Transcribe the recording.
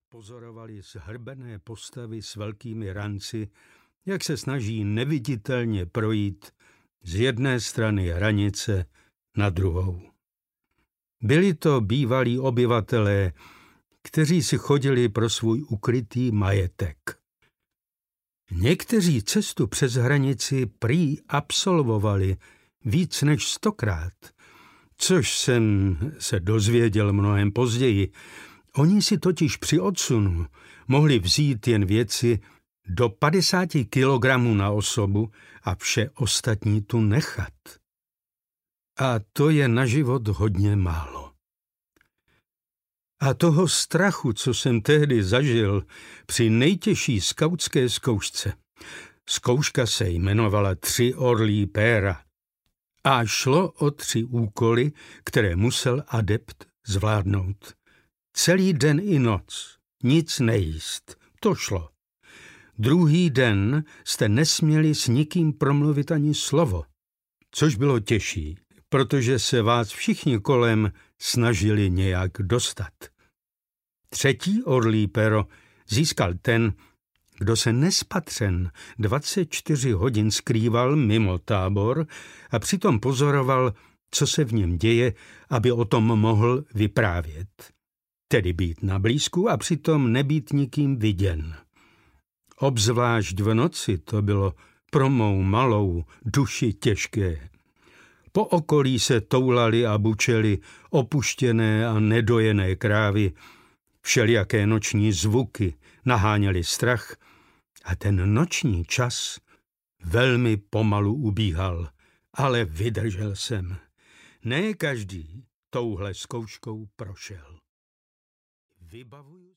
pozorovali zhrbené postavy s velkými ranci, jak se snaží neviditelně projít z jedné strany hranice na druhou. Byli to bývalí obyvatelé, kteří si chodili pro svůj ukrytý majetek. Někteří cestu přes hranici prý absolvovali víc než 100krát, což jsem se dozvěděl mnohem později. Oni si totiž při odsunu mohli vzít jen věci do 50 kilogramů na osobu a vše ostatní tu nechat. A to je na život hodně málo. A toho strachu, co jsem tehdy zažil při nejtěžší skautské zkoušce. Zkouška se jmenovala 3 orlí péra a šlo o 3 úkoly, které musel adept zvládnout. Celý den i noc, nic nejíst, to šlo. Druhý den jste nesměli s nikým promluvit ani slovo, což bylo těžší, protože se vás všichni kolem snažili nějak dostat. 3. orlí pero získal ten, kdo se nespatřen 24 hodin skrýval mimo tábor a přitom pozoroval, co se v něm děje, aby o tom mohl vyprávět. Tedy být na blízku a přitom nebýt nikým viděn. Obzvlášť v noci to bylo pro mou malou duši těžké. Po okolí se toulaly a bučely opuštěné a nedojené krávy, všelijaké noční zvuky naháněly strach a ten noční čas velmi pomalu ubíhal, ale vydržel jsem. Ne každý touhle zkouškou prošel. Vybavuju